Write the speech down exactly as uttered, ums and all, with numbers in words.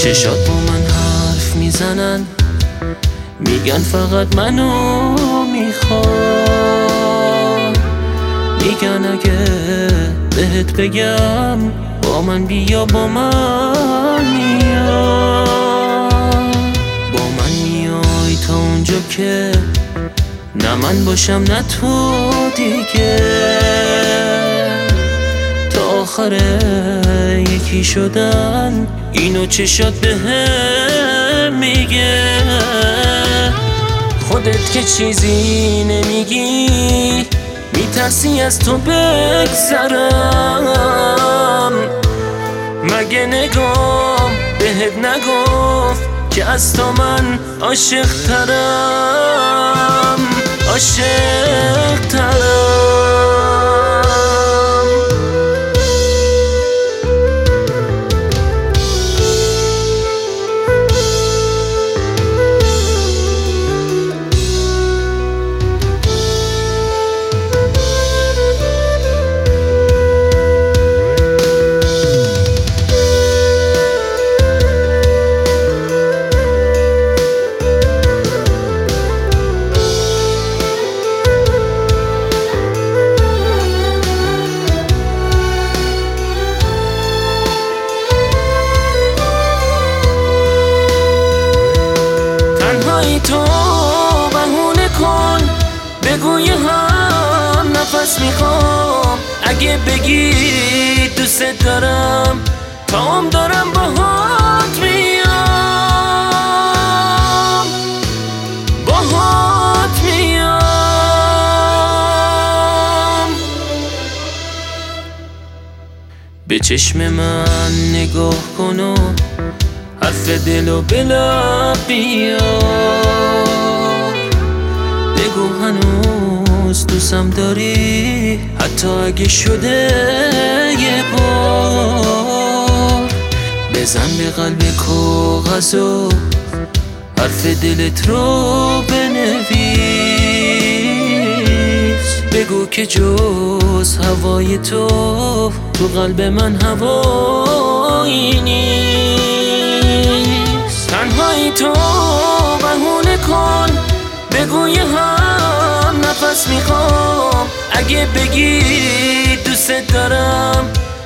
چشات با من حرف میزنن، میگن فقط منو میخوای، میگن اگه بهت بگم با من بیا با من میای، با من میای تا اونجا که نه من باشم نه تو دیگه، تا آخر یکی شدن اینو چشات بهم میگه. خودت که چیزی نمیگی، میترسی از تو بگذرم، مگه نگام بهت نگفت که از تو من عاشق ترم، عاشق ترم. تو بهونه کن، بگوی هم نفس میخوام، اگه بگی دوست دارم تا هم دارم باهات میام، باهات میام. به چشم من نگاه کن و حرف دلو بلا بیار، بگو هنوز دوستم داری حتی اگه شده یه بار، بزن به قلب کاغذ و حرف دلت رو بنویس، بگو که جز هوای تو تو قلب من هوایی نیست. تنهایی تو بهونه کن، بگوی هم نفس میخوام، اگه بگی دوست دارم